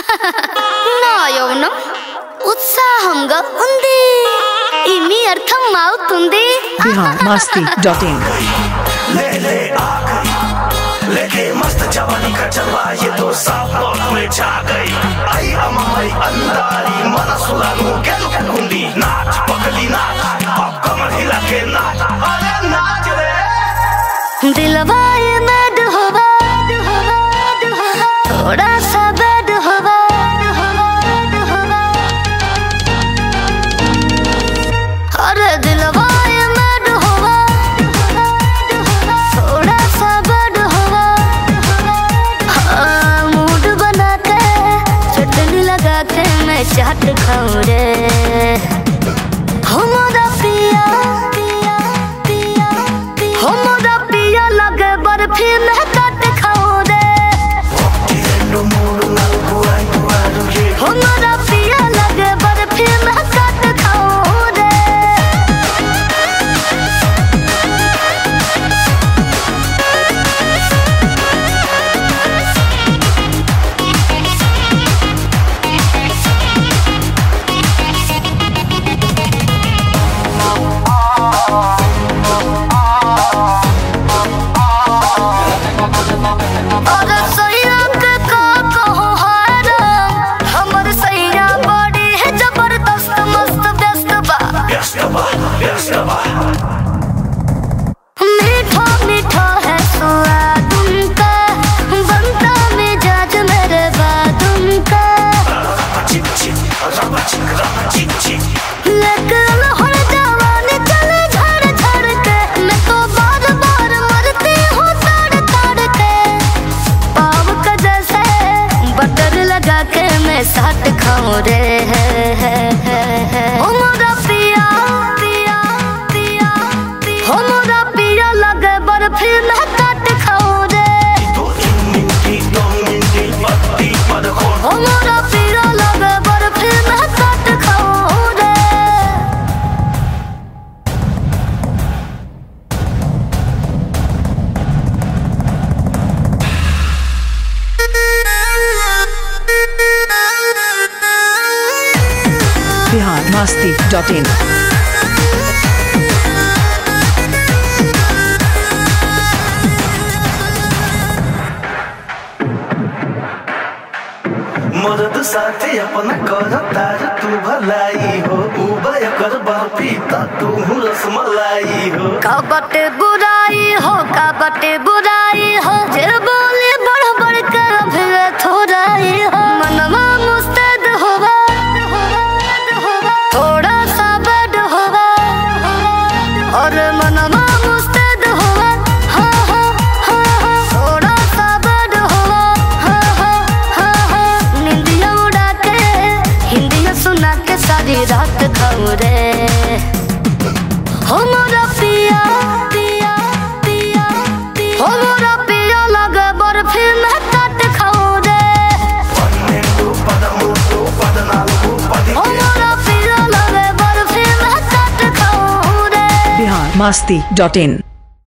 నా యవ్వనం ఉత్సాహంగా ఉంది. ఈ మీ అర్థం అవుతుంది. biharmasti.in लेके मस्त जवानी का जलवा ये तो साफ लौट में छा गई आई अममई अंदारी मनसुला नु गेलु कुंडी नाच पगली नाच अब कमर हिला के नाच अरे नाच रे दिलवा ये मैड होवा थोड़ा सा बैड होवा अरे दिलवा ये मैड होवा थोड़ा सा बैड होवा मूड बना के चटनी लगा के मैं चाट खाऊं रे हमारा पिया हमारा पिया लगे बर्फी में काट खाओ रे हमारा पिया लगे बर्फी में काट खाओ रे अरे सैया के का कहो हारा हमर सैया बड़ी है जबरदस्त मस्त व्यस्त बा मीठा मीठा है स्वाद उनका बनता मिजाज मेरे बाद उनका लेकिन हर जवानी चले झड़ झड़ के मैं तो बार बार मरती हूँ तड़ तड़ के पाव का जैसे बटर लगा के मैं साथ खाऊं रे ओ मोरा पिया ओ मोरा पिया लगे बर्फी में काट खाऊं रे ओ मोरा पिया लगे बर्फी में काट खाऊं रे biharmasti.in मदद साथी अपना कर तार तू भलाई हो उबय कर बर्फी ता तू रसमलाई हो का बटे बुराई हो जे बोले बढ़ बढ़ कर फिर थोड़ाई हो मनवा मुस्तैद होवा थोड़ा सा बड होवा और मनवा मुस्तैद होवा थोड़ा सा बड होवा निंदिया उड़ा के हिंदिया सुना के सारी रात खाऊं रे हो मोरा पिया हो मोरा पिया लगे बर्फी में काट खाऊं रे हो मोरा पिया लगे बर्फी में काट खाऊं रे biharmasti.in